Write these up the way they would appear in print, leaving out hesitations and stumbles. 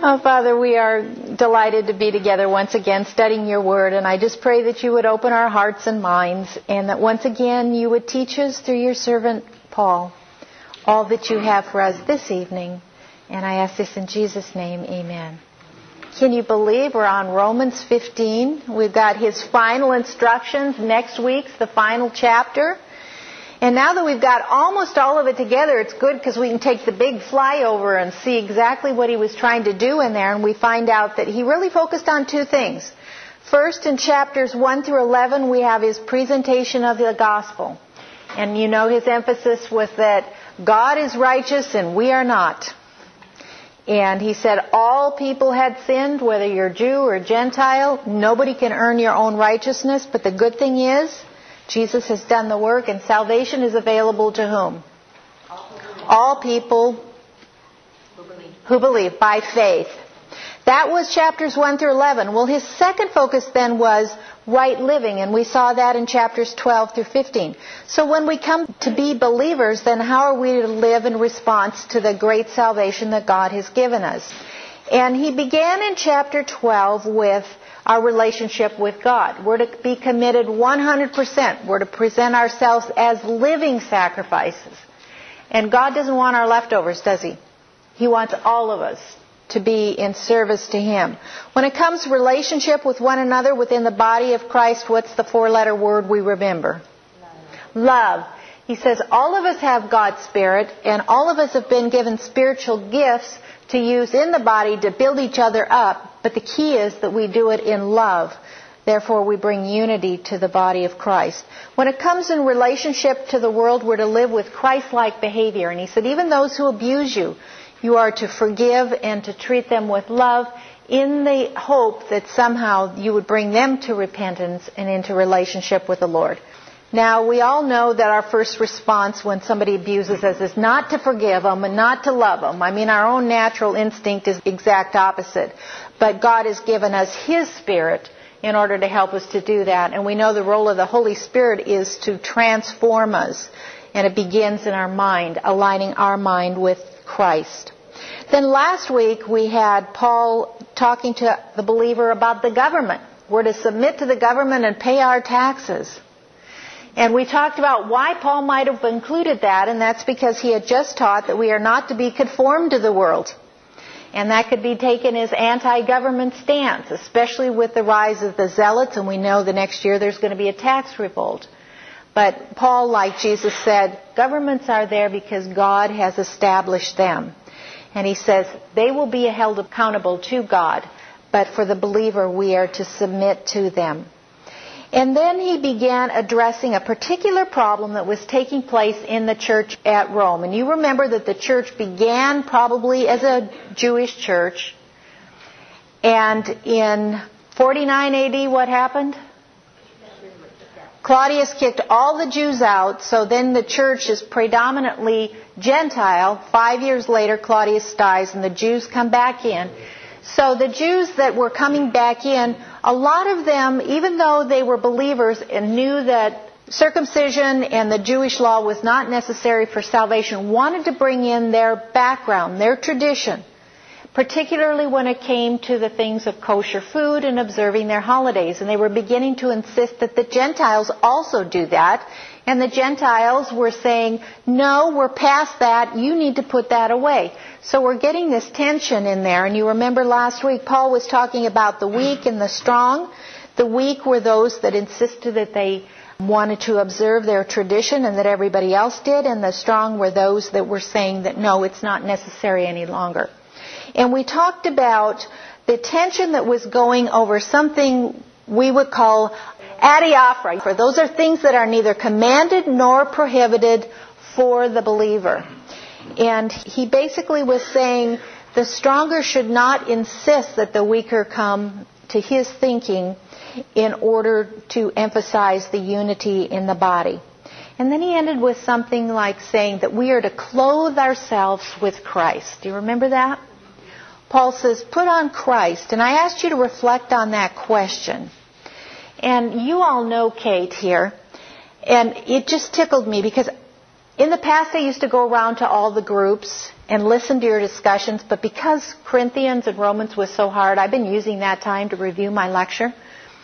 Oh, Father, we are delighted to be together once again studying your word, and I just pray that you would open our hearts and minds, and that once again you would teach us through your servant Paul all that you have for us this evening. And I ask this in Jesus' name, amen. Can you believe we're on Romans 15? We've got his final instructions. Next week's the final chapter. And now that we've got almost all of it together, it's good because we can take the big flyover and see exactly what he was trying to do in there. And we find out that he really focused on two things. First, in chapters 1 through 11, we have his presentation of the gospel. And you know his emphasis was that God is righteous and we are not. And he said all people had sinned, whether you're Jew or Gentile. Nobody can earn your own righteousness. But the good thing is, Jesus has done the work, and salvation is available to whom? All people who believe by faith. That was chapters 1 through 11. Well, his second focus then was right living, and we saw that in chapters 12 through 15. So when we come to be believers, then how are we to live in response to the great salvation that God has given us? And he began in chapter 12 with our relationship with God. We're to be committed 100%. We're to present ourselves as living sacrifices. And God doesn't want our leftovers, does he? He wants all of us to be in service to him. When it comes to relationship with one another within the body of Christ, what's the four-letter word we remember? Love. He says all of us have God's Spirit, and all of us have been given spiritual gifts to use in the body to build each other up. But the key is that we do it in love. Therefore, we bring unity to the body of Christ. When it comes in relationship to the world, we're to live with Christ-like behavior. And he said, even those who abuse you, you are to forgive and to treat them with love in the hope that somehow you would bring them to repentance and into relationship with the Lord. Now, we all know that our first response when somebody abuses us is not to forgive them and not to love them. I mean, our own natural instinct is the exact opposite. But God has given us his Spirit in order to help us to do that. And we know the role of the Holy Spirit is to transform us. And it begins in our mind, aligning our mind with Christ. Then last week we had Paul talking to the believer about the government. We're to submit to the government and pay our taxes. And we talked about why Paul might have included that, and that's because he had just taught that we are not to be conformed to the world. And that could be taken as anti-government stance, especially with the rise of the zealots, and we know the next year there's going to be a tax revolt. But Paul, like Jesus said, governments are there because God has established them. And he says they will be held accountable to God, but for the believer we are to submit to them. And then he began addressing a particular problem that was taking place in the church at Rome. And you remember that the church began probably as a Jewish church. And in 49 AD, what happened? Claudius kicked all the Jews out, so then the church is predominantly Gentile. 5 years later, Claudius dies, and the Jews come back in. So the Jews that were coming back in, a lot of them, even though they were believers and knew that circumcision and the Jewish law was not necessary for salvation, wanted to bring in their background, their tradition, particularly when it came to the things of kosher food and observing their holidays. And they were beginning to insist that the Gentiles also do that. And the Gentiles were saying, no, we're past that. You need to put that away. So we're getting this tension in there. And you remember last week Paul was talking about the weak and the strong. The weak were those that insisted that they wanted to observe their tradition and that everybody else did. And the strong were those that were saying that, no, it's not necessary any longer. And we talked about the tension that was going over something we would call adiaphora. For those are things that are neither commanded nor prohibited for the believer. And he basically was saying the stronger should not insist that the weaker come to his thinking in order to emphasize the unity in the body. And then he ended with something like saying that we are to clothe ourselves with Christ. Do you remember that? Paul says, put on Christ. And I asked you to reflect on that question. And you all know Kate here. And it just tickled me because In the past, I used to go around to all the groups and listen to your discussions, but because Corinthians and Romans was so hard, I've been using that time to review my lecture.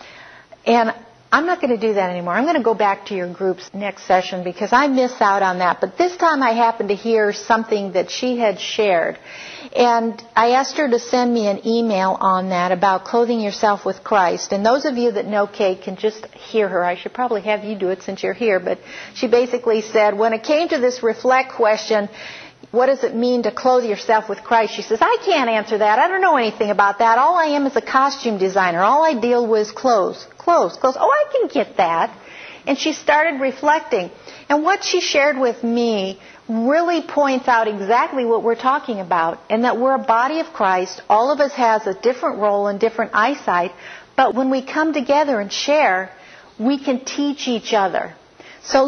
And I'm not going to do that anymore. I'm going to go back to your groups next session because I missed out on that. But this time I happened to hear something that she had shared. And I asked her to send me an email on that about clothing yourself with Christ. And those of you that know Kate can just hear her. I should probably have you do it since you're here. But she basically said, when it came to this reflect question, what does it mean to clothe yourself with Christ? She says, I can't answer that. I don't know anything about that. All I am is a costume designer. All I deal with is clothes. Oh, I can get that. And she started reflecting. And what she shared with me really points out exactly what we're talking about, and that we're a body of Christ. All of us has a different role and different eyesight. But when we come together and share, we can teach each other. So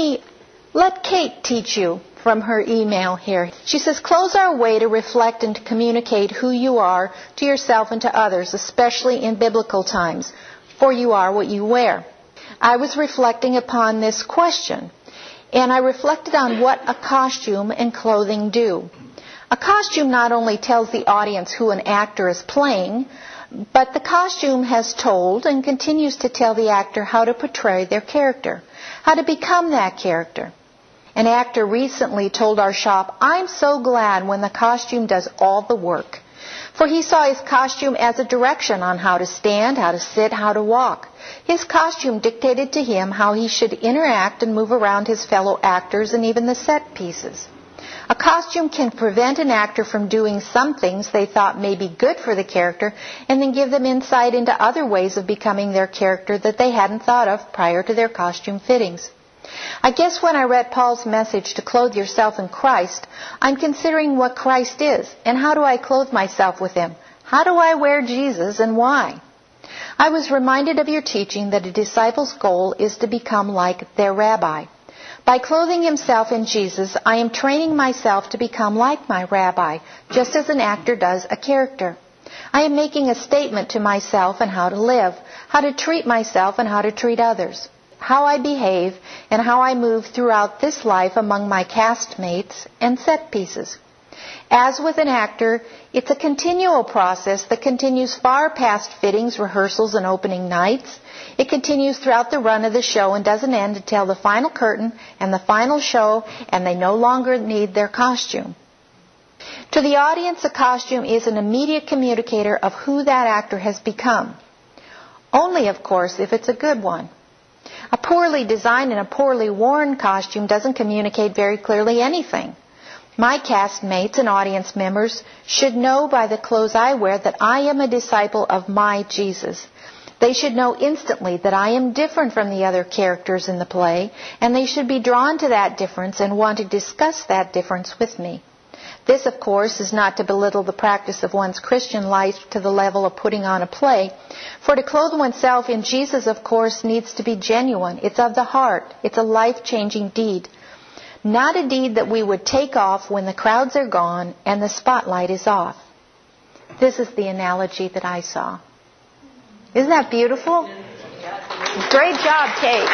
let Kate teach you from her email here. She says, clothes are a way to reflect and to communicate who you are to yourself and to others, especially in biblical times, for you are what you wear. I was reflecting upon this question, and I reflected on what a costume and clothing do. A costume not only tells the audience who an actor is playing, but the costume has told and continues to tell the actor how to portray their character, how to become that character. An actor recently told our shop, I'm so glad when the costume does all the work. For he saw his costume as a direction on how to stand, how to sit, how to walk. His costume dictated to him how he should interact and move around his fellow actors and even the set pieces. A costume can prevent an actor from doing some things they thought may be good for the character and then give them insight into other ways of becoming their character that they hadn't thought of prior to their costume fittings. I guess when I read Paul's message to clothe yourself in Christ, I'm considering what Christ is and how do I clothe myself with Him? How do I wear Jesus and why? I was reminded of your teaching that a disciple's goal is to become like their rabbi. By clothing himself in Jesus, I am training myself to become like my rabbi, just as an actor does a character. I am making a statement to myself on how to live, how to treat myself and how to treat others, how I behave, and how I move throughout this life among my castmates and set pieces. As with an actor, it's a continual process that continues far past fittings, rehearsals, and opening nights. It continues throughout the run of the show and doesn't end until the final curtain and the final show, and they no longer need their costume. To the audience, a costume is an immediate communicator of who that actor has become. Only, of course, if it's a good one. A poorly designed and a poorly worn costume doesn't communicate very clearly anything. My castmates and audience members should know by the clothes I wear that I am a disciple of my Jesus. They should know instantly that I am different from the other characters in the play, and they should be drawn to that difference and want to discuss that difference with me. This, of course, is not to belittle the practice of one's Christian life to the level of putting on a play. For to clothe oneself in Jesus, of course, needs to be genuine. It's of the heart. It's a life-changing deed. Not a deed that we would take off when the crowds are gone and the spotlight is off. This is the analogy that I saw. Isn't that beautiful? Great job, Kate.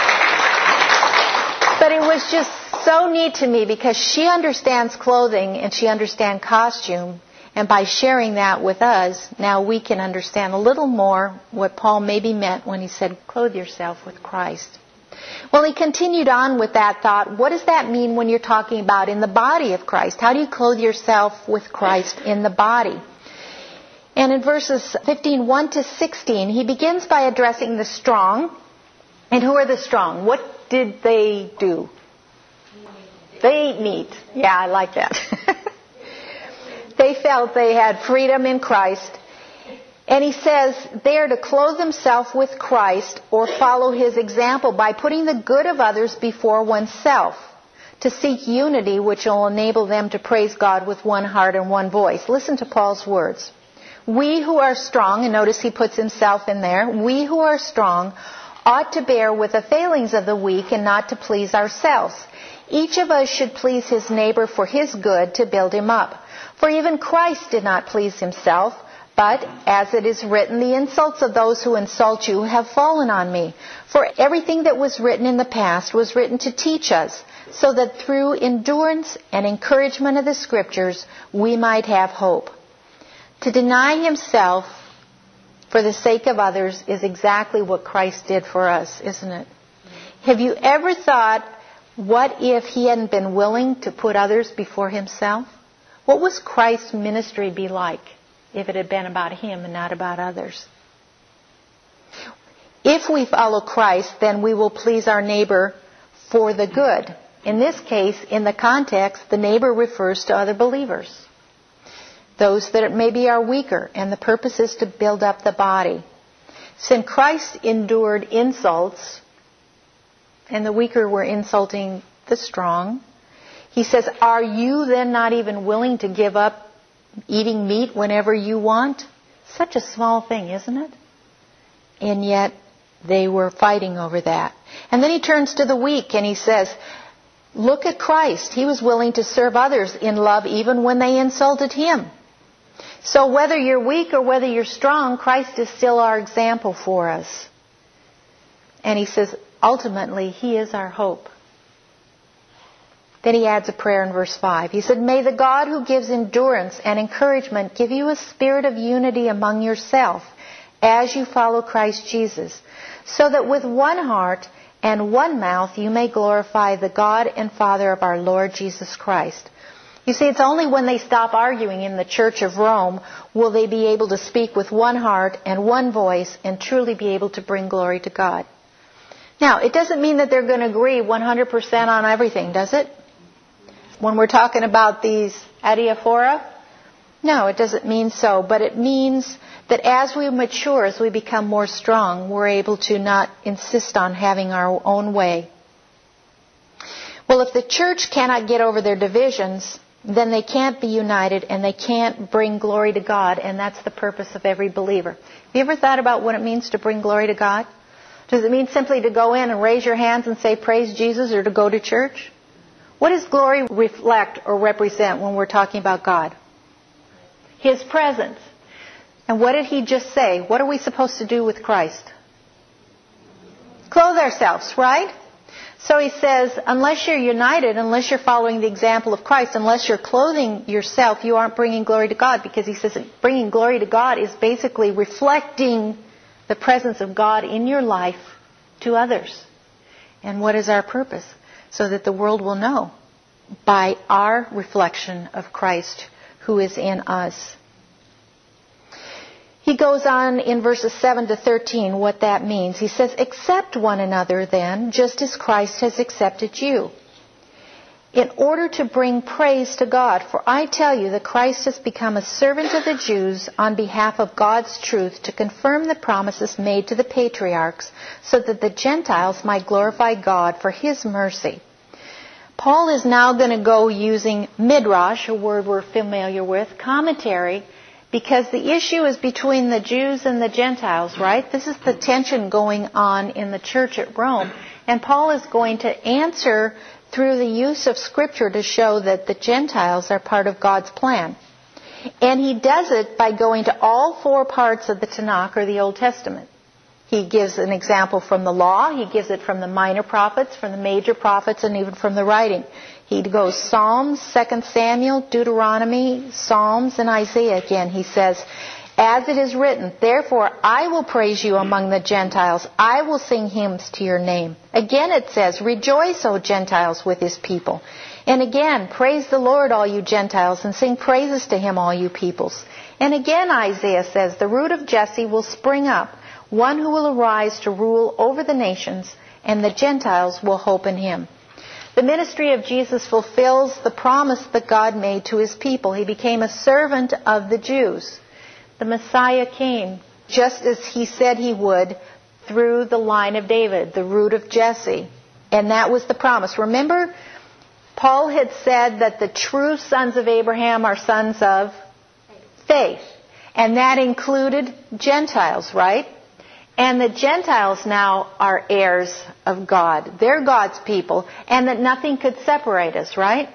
But it was just so neat to me because she understands clothing and she understands costume. And by sharing that with us, now we can understand a little more what Paul maybe meant when he said, clothe yourself with Christ. Well, he continued on with that thought. What does that mean when you're talking about in the body of Christ? How do you clothe yourself with Christ in the body? And in verses 15:1 to 16, he begins by addressing the strong. And who are the strong? What did they do? They ate meat. Yeah, I like that. They felt they had freedom in Christ. And he says they are to clothe themselves with Christ or follow His example by putting the good of others before oneself, to seek unity which will enable them to praise God with one heart and one voice. Listen to Paul's words. We who are strong, and notice he puts himself in there, we who are strong ought to bear with the failings of the weak and not to please ourselves. Each of us should please his neighbor for his good to build him up. For even Christ did not please himself, But, as it is written, the insults of those who insult you have fallen on me. For everything that was written in the past was written to teach us, so that through endurance and encouragement of the Scriptures we might have hope. To deny himself for the sake of others is exactly what Christ did for us, isn't it? Have you ever thought, what if he hadn't been willing to put others before himself? What would Christ's ministry be like if it had been about him and not about others? If we follow Christ, then we will please our neighbor for the good. In this case, in the context, the neighbor refers to other believers, those that maybe are weaker, and the purpose is to build up the body. Since Christ endured insults, and the weaker were insulting the strong, he says, are you then not even willing to give up eating meat whenever you want? Such a small thing, isn't it? And yet they were fighting over that. And then he turns to the weak and he says, look at Christ. He was willing to serve others in love even when they insulted him. So whether you're weak or whether you're strong, Christ is still our example for us. And he says, ultimately, he is our hope. Then he adds a prayer in verse 5. He said, may the God who gives endurance and encouragement give you a spirit of unity among yourself as you follow Christ Jesus, so that with one heart and one mouth you may glorify the God and Father of our Lord Jesus Christ. You see, it's only when they stop arguing in the Church of Rome will they be able to speak with one heart and one voice and truly be able to bring glory to God. Now, it doesn't mean that they're going to agree 100% on everything, does it? When we're talking about these adiaphora? No, it doesn't mean so. But it means that as we mature, as we become more strong, we're able to not insist on having our own way. Well, if the church cannot get over their divisions, then they can't be united and they can't bring glory to God, and that's the purpose of every believer. Have you ever thought about what it means to bring glory to God? Does it mean simply to go in and raise your hands and say, praise Jesus, or to go to church? What does glory reflect or represent when we're talking about God? His presence. And what did he just say? What are we supposed to do with Christ? Clothe ourselves, right? So he says, unless you're united, unless you're following the example of Christ, unless you're clothing yourself, you aren't bringing glory to God, because he says bringing glory to God is basically reflecting the presence of God in your life to others. And what is our purpose? So that the world will know by our reflection of Christ who is in us. He goes on in verses 7 to 13 what that means. He says, accept one another then, just as Christ has accepted you, in order to bring praise to God. For I tell you that Christ has become a servant of the Jews on behalf of God's truth to confirm the promises made to the patriarchs, so that the Gentiles might glorify God for his mercy. Paul is now going to go using midrash, a word we're familiar with, commentary, because the issue is between the Jews and the Gentiles, right? This is the tension going on in the church at Rome. And Paul is going to answer through the use of Scripture to show that the Gentiles are part of God's plan. And he does it by going to all four parts of the Tanakh, or the Old Testament. He gives an example from the law, he gives it from the minor prophets, from the major prophets, and even from the writing. He goes Psalms, 2 Samuel, Deuteronomy, Psalms, and Isaiah again. He says, as it is written, therefore I will praise you among the Gentiles. I will sing hymns to your name. Again it says, rejoice, O Gentiles, with his people. And again, praise the Lord, all you Gentiles, and sing praises to him, all you peoples. And again Isaiah says, the root of Jesse will spring up, one who will arise to rule over the nations, and the Gentiles will hope in him. The ministry of Jesus fulfills the promise that God made to his people. He became a servant of the Jews. The Messiah came just as he said he would through the line of David, the root of Jesse. And that was the promise. Remember, Paul had said that the true sons of Abraham are sons of faith. And that included Gentiles, right? And the Gentiles now are heirs of God. They're God's people, and that nothing could separate us, right?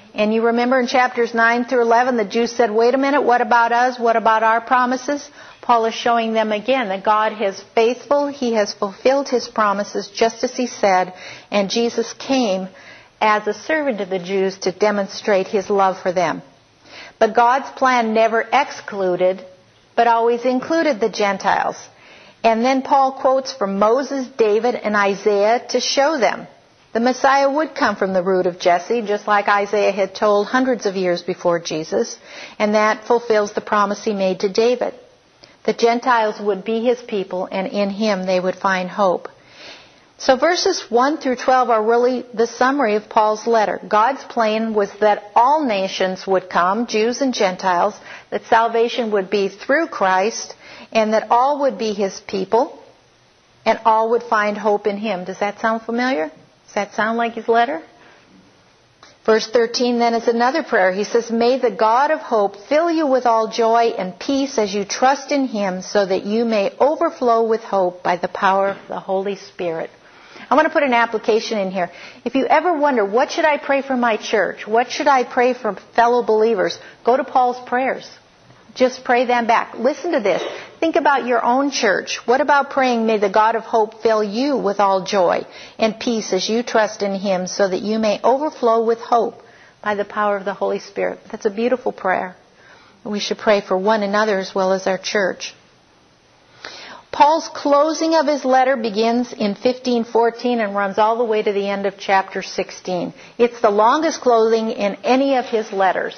And you remember in chapters 9 through 11, the Jews said, wait a minute, what about us? What about our promises? Paul is showing them again that God is faithful. He has fulfilled His promises just as He said. And Jesus came as a servant of the Jews to demonstrate His love for them. But God's plan never excluded, but always included the Gentiles. And then Paul quotes from Moses, David, and Isaiah to show them the Messiah would come from the root of Jesse, just like Isaiah had told hundreds of years before Jesus. And that fulfills the promise he made to David. The Gentiles would be His people, and in Him they would find hope. So verses 1 through 12 are really the summary of Paul's letter. God's plan was that all nations would come, Jews and Gentiles, that salvation would be through Christ, and that all would be His people, and all would find hope in Him. Does that sound familiar? Does that sound like his letter? Verse 13 then is another prayer. He says, may the God of hope fill you with all joy and peace as you trust in Him, so that you may overflow with hope by the power of the Holy Spirit. I want to put an application in here. If you ever wonder, what should I pray for my church? What should I pray for fellow believers? Go to Paul's prayers. Just pray them back. Listen to this. Think about your own church. What about praying, may the God of hope fill you with all joy and peace as you trust in Him, so that you may overflow with hope by the power of the Holy Spirit? That's a beautiful prayer. We should pray for one another as well as our church. Paul's closing of his letter begins in 15:14 and runs all the way to the end of chapter 16. It's the longest closing in any of his letters.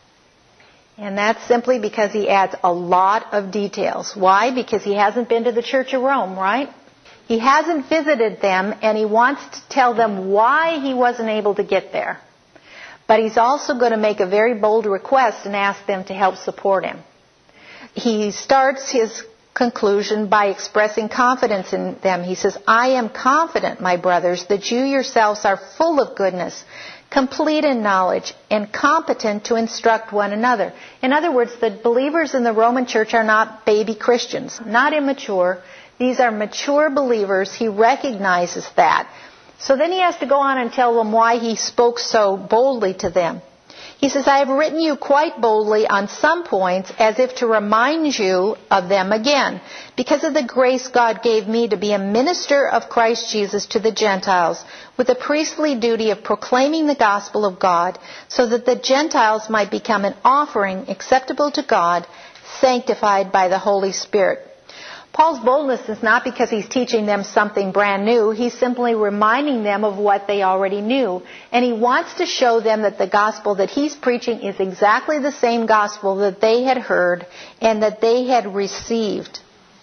And that's simply because he adds a lot of details. Why? Because he hasn't been to the Church of Rome, right? He hasn't visited them, and he wants to tell them why he wasn't able to get there. But he's also going to make a very bold request and ask them to help support him. He starts his conclusion by expressing confidence in them. He says, I am confident, my brothers, that you yourselves are full of goodness, complete in knowledge, and competent to instruct one another. In other words, the believers in the Roman church are not baby Christians, not immature. These are mature believers. He recognizes that. So then he has to go on and tell them why he spoke so boldly to them. He says, I have written you quite boldly on some points as if to remind you of them again, because of the grace God gave me to be a minister of Christ Jesus to the Gentiles, with the priestly duty of proclaiming the gospel of God, so that the Gentiles might become an offering acceptable to God, sanctified by the Holy Spirit. Paul's boldness is not because he's teaching them something brand new. He's simply reminding them of what they already knew. And he wants to show them that the gospel that he's preaching is exactly the same gospel that they had heard and that they had received.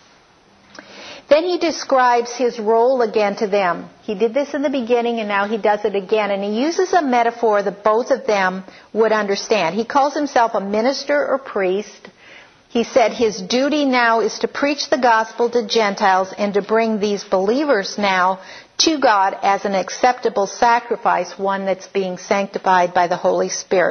Then he describes his role again to them. He did this in the beginning, and now he does it again. And he uses a metaphor that both of them would understand. He calls himself a minister or priest. He said his duty now is to preach the gospel to Gentiles and to bring these believers now to God as an acceptable sacrifice, one that's being sanctified by the Holy Spirit.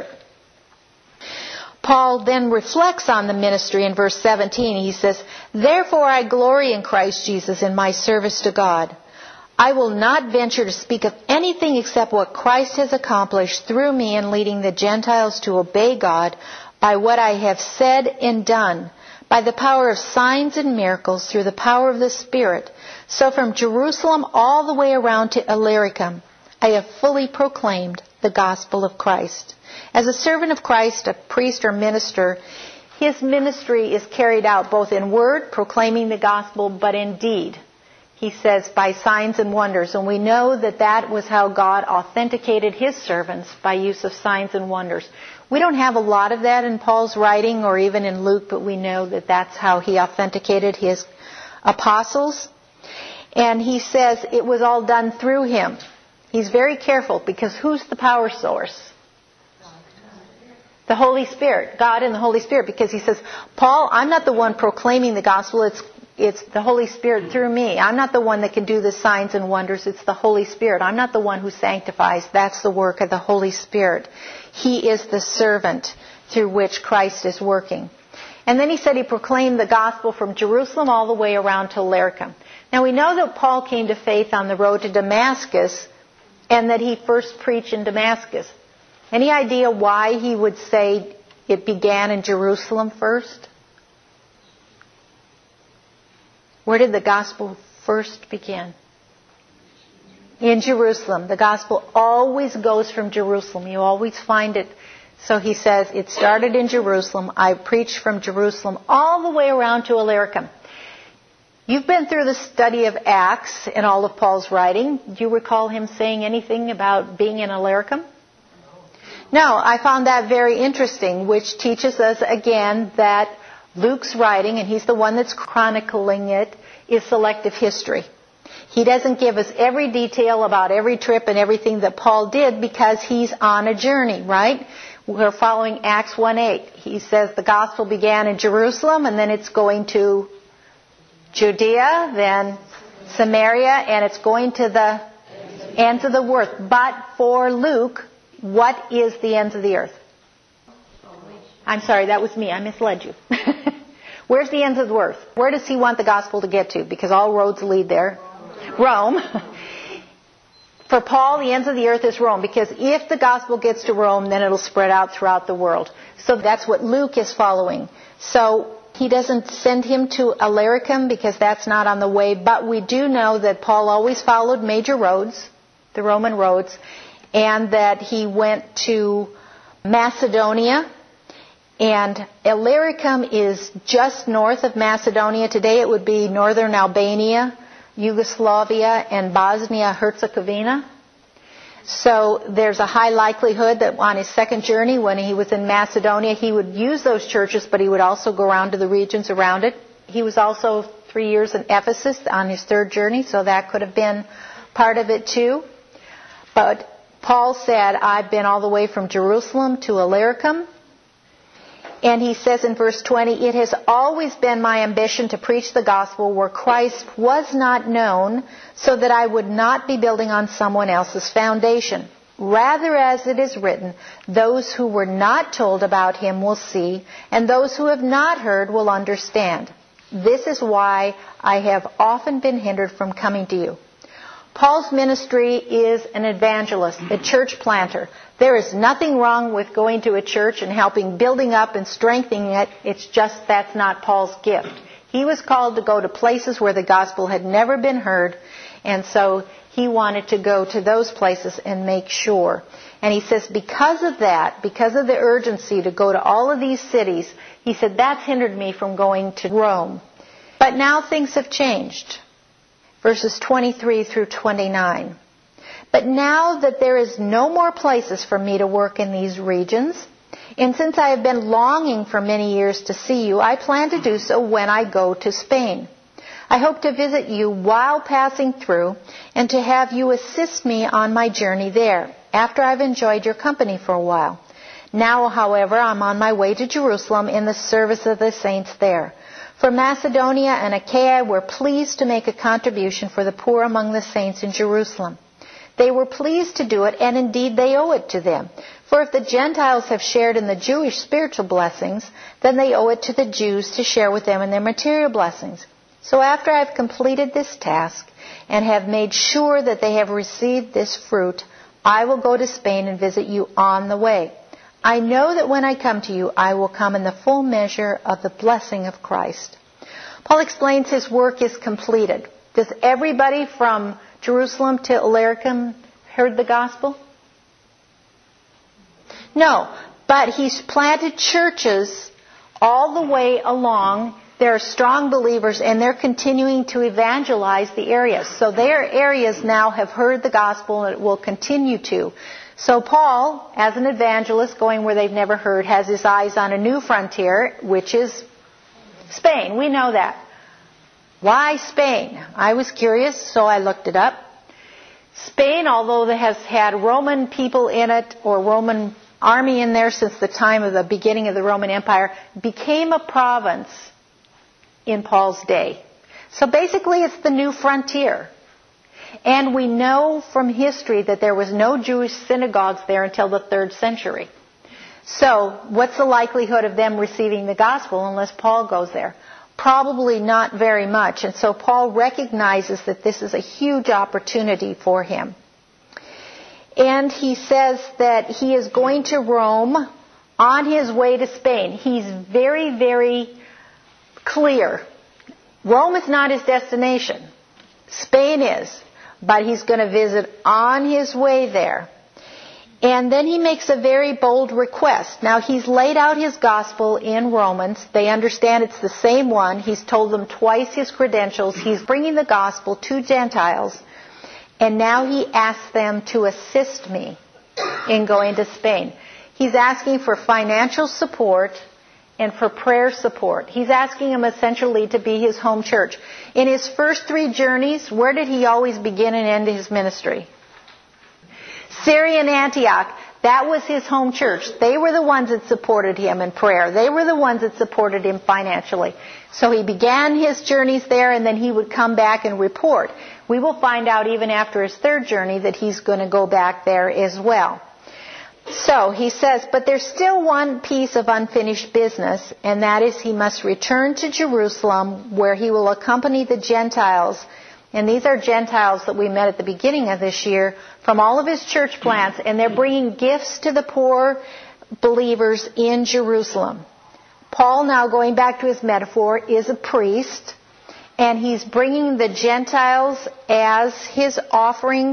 Paul then reflects on the ministry in verse 17. He says, therefore I glory in Christ Jesus in my service to God. I will not venture to speak of anything except what Christ has accomplished through me in leading the Gentiles to obey God, by what I have said and done, by the power of signs and miracles, through the power of the Spirit. So from Jerusalem all the way around to Illyricum, I have fully proclaimed the gospel of Christ. As a servant of Christ, a priest or minister, his ministry is carried out both in word, proclaiming the gospel, but in deed. He says, by signs and wonders. And we know that that was how God authenticated His servants, by use of signs and wonders. We don't have a lot of that in Paul's writing or even in Luke, but we know that that's how he authenticated his apostles. And he says it was all done through him. He's very careful, because who's the power source? The Holy Spirit. God and the Holy Spirit. Because he says, Paul, I'm not the one proclaiming the gospel. It's the Holy Spirit through me. I'm not the one that can do the signs and wonders. It's the Holy Spirit. I'm not the one who sanctifies. That's the work of the Holy Spirit. He is the servant through which Christ is working. And then he said he proclaimed the gospel from Jerusalem all the way around to Illyricum. Now we know that Paul came to faith on the road to Damascus, and that he first preached in Damascus. Any idea why he would say it began in Jerusalem first? Where did the gospel first begin? In Jerusalem. The gospel always goes from Jerusalem. You always find it. So he says, it started in Jerusalem. I preached from Jerusalem all the way around to Illyricum. You've been through the study of Acts and all of Paul's writing. Do you recall him saying anything about being in Illyricum? No, I found that very interesting, which teaches us again that Luke's writing, and he's the one that's chronicling it, is selective history. He doesn't give us every detail about every trip and everything that Paul did because he's on a journey, right? We're following Acts 1:8. He says the gospel began in Jerusalem and then it's going to Judea, then Samaria, and it's going to the ends of the earth. But for Luke, what is the ends of the earth? I'm sorry, that was me. I misled you. Where's the ends of the earth? Where does he want the gospel to get to? Because all roads lead there. Rome. For Paul, the ends of the earth is Rome, because if the gospel gets to Rome, then it'll spread out throughout the world. So that's what Luke is following. So he doesn't send him to Illyricum because that's not on the way, but we do know that Paul always followed major roads, the Roman roads, and that he went to Macedonia. And Illyricum is just north of Macedonia. Today it would be northern Albania, Yugoslavia, and Bosnia-Herzegovina. So there's a high likelihood that on his second journey, when he was in Macedonia, he would use those churches, but he would also go around to the regions around it. He was also 3 years in Ephesus on his third journey, so that could have been part of it too. But Paul said, I've been all the way from Jerusalem to Illyricum. And he says in verse 20, it has always been my ambition to preach the gospel where Christ was not known, so that I would not be building on someone else's foundation. Rather, as it is written, those who were not told about him will see, and those who have not heard will understand. This is why I have often been hindered from coming to you. Paul's ministry is an evangelist, a church planter. There is nothing wrong with going to a church and helping building up and strengthening it. It's just that's not Paul's gift. He was called to go to places where the gospel had never been heard, and so he wanted to go to those places and make sure. And he says because of that, because of the urgency to go to all of these cities, he said that's hindered me from going to Rome. But now things have changed. Verses 23 through 29. But now that there is no more places for me to work in these regions, and since I have been longing for many years to see you, I plan to do so when I go to Spain. I hope to visit you while passing through and to have you assist me on my journey there, after I've enjoyed your company for a while. Now, however, I'm on my way to Jerusalem in the service of the saints there. For Macedonia and Achaia were pleased to make a contribution for the poor among the saints in Jerusalem. They were pleased to do it, and indeed they owe it to them. For if the Gentiles have shared in the Jewish spiritual blessings, then they owe it to the Jews to share with them in their material blessings. So after I have completed this task and have made sure that they have received this fruit, I will go to Spain and visit you on the way. I know that when I come to you, I will come in the full measure of the blessing of Christ. Paul explains his work is completed. Does everybody from Jerusalem to Illyricum heard the gospel? No, but he's planted churches all the way along. They're strong believers, and they're continuing to evangelize the areas. So their areas now have heard the gospel, and it will continue to. So Paul, as an evangelist going where they've never heard, has his eyes on a new frontier, which is Spain. We know that. Why Spain? I was curious, so I looked it up. Spain, although it has had Roman people in it, or Roman army in there since the time of the beginning of the Roman Empire, became a province in Paul's day. So basically it's the new frontier. And we know from history that there was no Jewish synagogues there until the 3rd century. So what's the likelihood of them receiving the gospel unless Paul goes there? Probably not very much. And so Paul recognizes that this is a huge opportunity for him. And he says that he is going to Rome on his way to Spain. He's very, very clear. Rome is not his destination. Spain is. But he's going to visit on his way there. And then he makes a very bold request. Now, he's laid out his gospel in Romans. They understand it's the same one. He's told them twice his credentials. He's bringing the gospel to Gentiles. And now he asks them to assist me in going to Spain. He's asking for financial support and for prayer support. He's asking them essentially to be his home church. In his first 3 journeys, where did he always begin and end his ministry? Syrian Antioch. That was his home church. They were the ones that supported him in prayer. They were the ones that supported him financially. So he began his journeys there, and then he would come back and report. We will find out even after his 3rd journey that he's going to go back there as well. So he says, but there's still one piece of unfinished business, and that is he must return to Jerusalem, where he will accompany the Gentiles. And these are Gentiles that we met at the beginning of this year from all of his church plants, and they're bringing gifts to the poor believers in Jerusalem. Paul, now going back to his metaphor, is a priest, and he's bringing the Gentiles as his offering,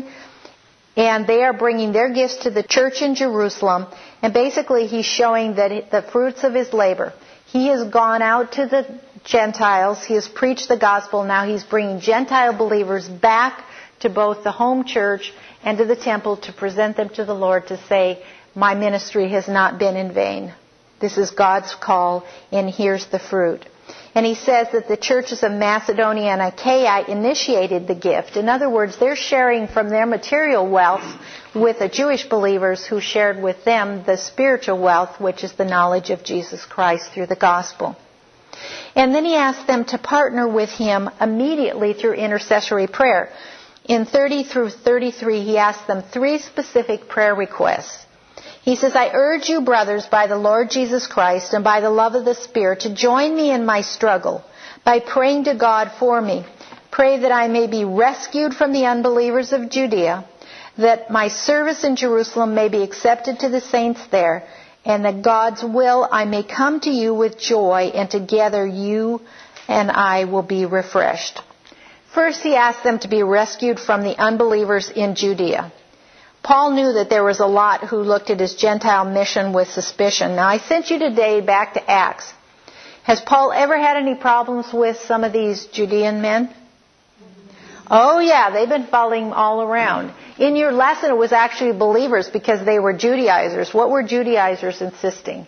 and they are bringing their gifts to the church in Jerusalem. And basically he's showing that the fruits of his labor. He has gone out to the Gentiles. He has preached the gospel. Now he's bringing Gentile believers back to both the home church and to the temple to present them to the Lord, to say, my ministry has not been in vain. This is God's call, and here's the fruit. And he says that the churches of Macedonia and Achaia initiated the gift. In other words, they're sharing from their material wealth with the Jewish believers who shared with them the spiritual wealth, which is the knowledge of Jesus Christ through the gospel. And then he asked them to partner with him immediately through intercessory prayer. In 30 through 33, he asked them 3 specific prayer requests. He says, I urge you, brothers, by the Lord Jesus Christ and by the love of the Spirit, to join me in my struggle by praying to God for me. Pray that I may be rescued from the unbelievers of Judea, that my service in Jerusalem may be accepted to the saints there, and that God's will I may come to you with joy, and together you and I will be refreshed. First, he asked them to be rescued from the unbelievers in Judea. Paul knew that there was a lot who looked at his Gentile mission with suspicion. Now, I sent you today back to Acts. Has Paul ever had any problems with some of these Judean men? Oh, yeah, they've been following all around. In your lesson, it was actually believers because they were Judaizers. What were Judaizers insisting?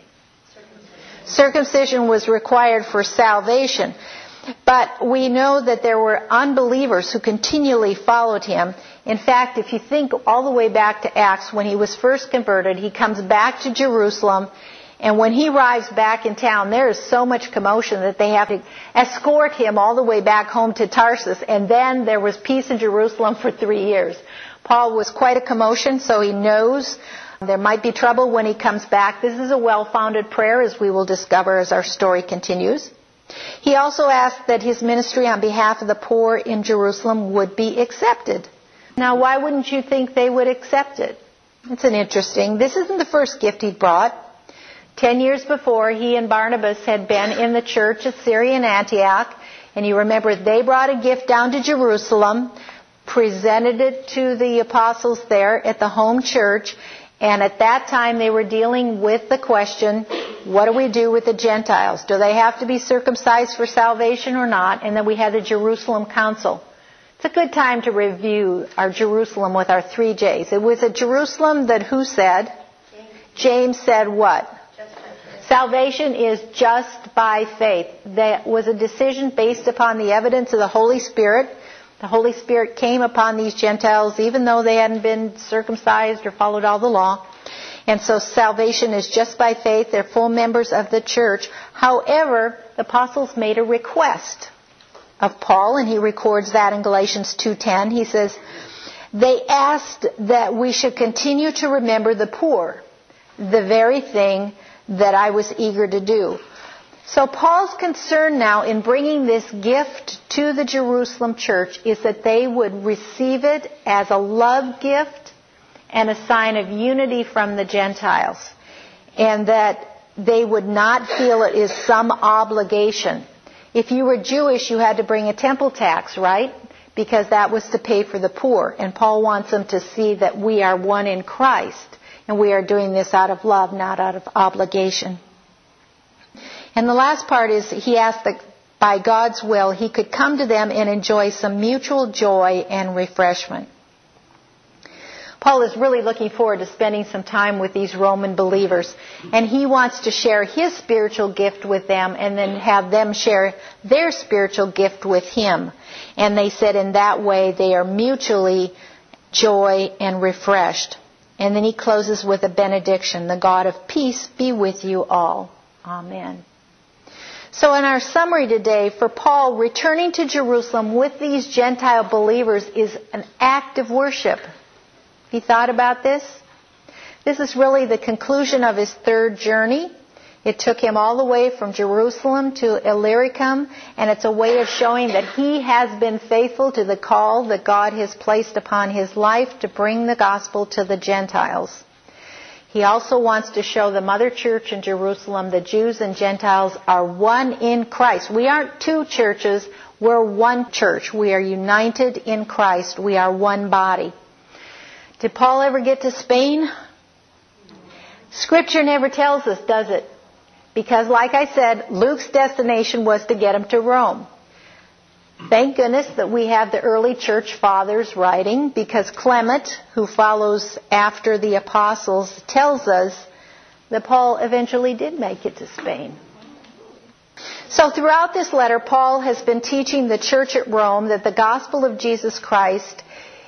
Circumcision was required for salvation. But we know that there were unbelievers who continually followed him. In fact, if you think all the way back to Acts, when he was first converted, he comes back to Jerusalem, and when he arrives back in town, there is so much commotion that they have to escort him all the way back home to Tarsus, and then there was peace in Jerusalem for 3 years. Paul was quite a commotion, so he knows there might be trouble when he comes back. This is a well-founded prayer, as we will discover as our story continues. He also asked that his ministry on behalf of the poor in Jerusalem would be accepted. Now, why wouldn't you think they would accept it? It's an interesting. This isn't the first gift he brought. 10 years before, he and Barnabas had been in the church at Syrian Antioch. And you remember they brought a gift down to Jerusalem, presented it to the apostles there at the home church. And at that time, they were dealing with the question, what do we do with the Gentiles? Do they have to be circumcised for salvation or not? And then we had the Jerusalem Council. It's a good time to review our Jerusalem with our 3 J's. It was a Jerusalem that who said? James said what? Salvation is just by faith. That was a decision based upon the evidence of the Holy Spirit. The Holy Spirit came upon these Gentiles even though they hadn't been circumcised or followed all the law. And so salvation is just by faith. They're full members of the church. However, the apostles made a request of Paul, and he records that in Galatians 2:10. He says, they asked that we should continue to remember the poor, the very thing that I was eager to do. So Paul's concern now in bringing this gift to the Jerusalem church is that they would receive it as a love gift and a sign of unity from the Gentiles, and that they would not feel it is some obligation. If you were Jewish, you had to bring a temple tax, right? Because that was to pay for the poor. And Paul wants them to see that we are one in Christ, and we are doing this out of love, not out of obligation. And the last part is he asked that by God's will he could come to them and enjoy some mutual joy and refreshment. Paul is really looking forward to spending some time with these Roman believers, and he wants to share his spiritual gift with them and then have them share their spiritual gift with him. And they said in that way they are mutually joy and refreshed. And then he closes with a benediction. The God of peace be with you all. Amen. So in our summary today, for Paul, returning to Jerusalem with these Gentile believers is an act of worship. Have you thought about this? This is really the conclusion of his third journey. It took him all the way from Jerusalem to Illyricum, and it's a way of showing that he has been faithful to the call that God has placed upon his life to bring the gospel to the Gentiles. He also wants to show the mother church in Jerusalem that Jews and Gentiles are one in Christ. We aren't two churches, we're one church. We are united in Christ. We are one body. Did Paul ever get to Spain? Scripture never tells us, does it? Because, like I said, Luke's destination was to get him to Rome. Thank goodness that we have the early church fathers writing, because Clement, who follows after the apostles, tells us that Paul eventually did make it to Spain. So throughout this letter, Paul has been teaching the church at Rome that the gospel of Jesus Christ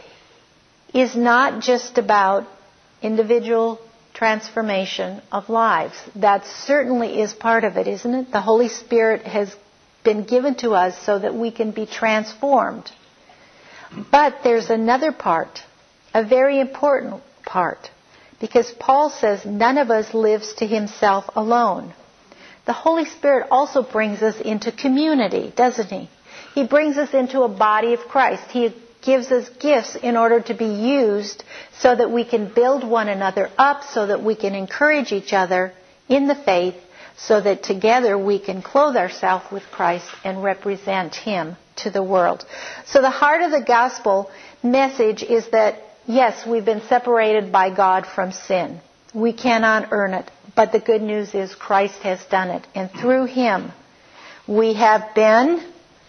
is not just about individual transformation of lives. That certainly is part of it, isn't it? The Holy Spirit has been given to us so that we can be transformed. But there's another part, a very important part, because Paul says none of us lives to himself alone. The Holy Spirit also brings us into community, doesn't he? He brings us into a body of Christ. He gives us gifts in order to be used so that we can build one another up, so that we can encourage each other in the faith, so that together we can clothe ourselves with Christ and represent him to the world. So the heart of the gospel message is that, yes, we've been separated by God from sin. We cannot earn it. But the good news is Christ has done it. And through him we have been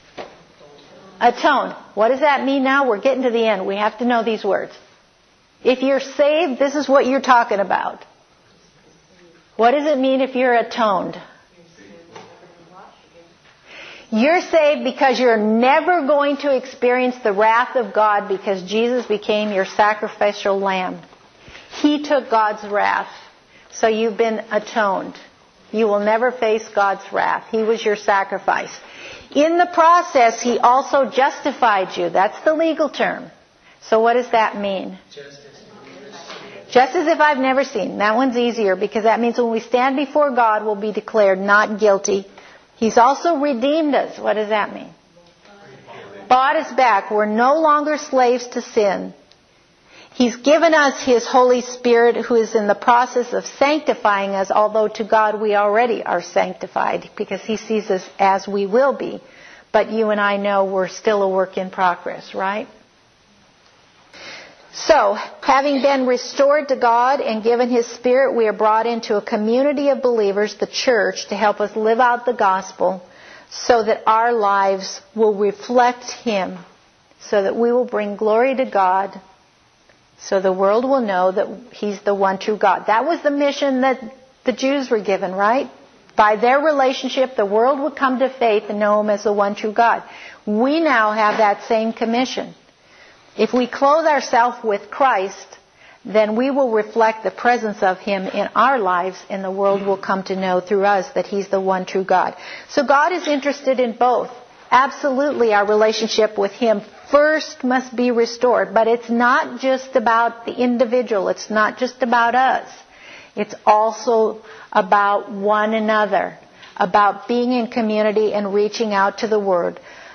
atoned. What does that mean now? We're getting to the end. We have to know these words. If you're saved, this is what you're talking about. What does it mean if you're atoned? You're saved because you're never going to experience the wrath of God because Jesus became your sacrificial lamb. He took God's wrath. So you've been atoned. You will never face God's wrath. He was your sacrifice. In the process, he also justified you. That's the legal term. So what does that mean? Just as if I've never seen. That one's easier because that means when we stand before God, we'll be declared not guilty. He's also redeemed us. What does that mean? Bought us back. We're no longer slaves to sin. He's given us his Holy Spirit who is in the process of sanctifying us, although to God we already are sanctified because he sees us as we will be. But you and I know we're still a work in progress, right? So, having been restored to God and given his Spirit, we are brought into a community of believers, the church, to help us live out the gospel so that our lives will reflect him, so that we will bring glory to God, so the world will know that he's the one true God. That was the mission that the Jews were given, right? By their relationship, the world would come to faith and know him as the one true God. We now have that same commission. If we clothe ourselves with Christ, then we will reflect the presence of him in our lives, and the world will come to know through us that he's the one true God. So God is interested in both. Absolutely, our relationship with him first must be restored. But it's not just about the individual. It's not just about us. It's also about one another, about being in community and reaching out to the world.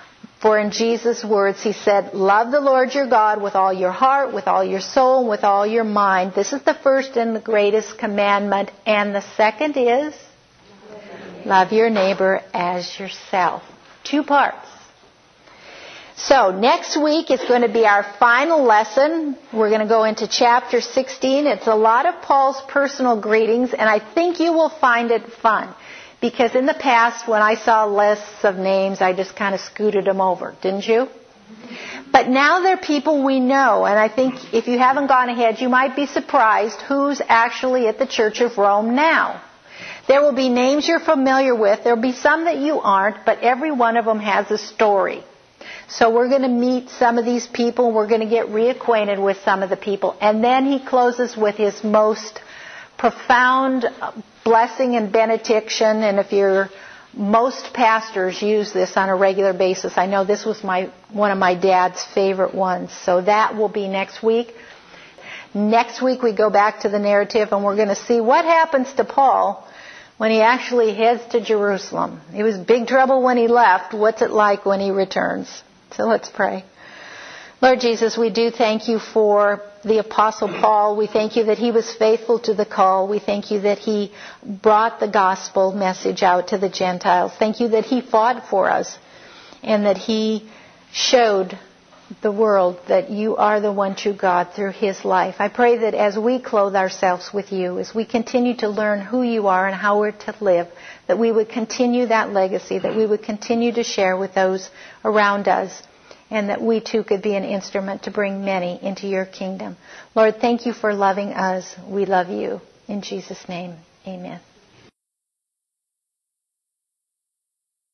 For in Jesus' words, he said, love the Lord your God with all your heart, with all your soul, and with all your mind. This is the first and the greatest commandment. And the second is, love your neighbor as yourself. 2 parts. So next week is going to be our final lesson. We're going to go into chapter 16. It's a lot of Paul's personal greetings, and I think you will find it fun. Because in the past, when I saw lists of names, I just kind of scooted them over. Didn't you? But now they're people we know, and I think if you haven't gone ahead, you might be surprised who's actually at the Church of Rome now. There will be names you're familiar with. There will be some that you aren't, but every one of them has a story. So we're going to meet some of these people. We're going to get reacquainted with some of the people. And then he closes with his most profound blessing and benediction. And if most pastors use this on a regular basis. I know this was one of my dad's favorite ones. So that will be next week. Next week we go back to the narrative and we're going to see what happens to Paul when he actually heads to Jerusalem. It was big trouble when he left. What's it like when he returns? So let's pray. Lord Jesus, we do thank you for the Apostle Paul. We thank you that he was faithful to the call. We thank you that he brought the gospel message out to the Gentiles. Thank you that he fought for us and that he showed the world that you are the one true God through his life. I pray that as we clothe ourselves with you, as we continue to learn who you are and how we're to live, that we would continue that legacy, that we would continue to share with those around us, and that we too could be an instrument to bring many into your kingdom. Lord, thank you for loving us. We love you. In Jesus' name, amen.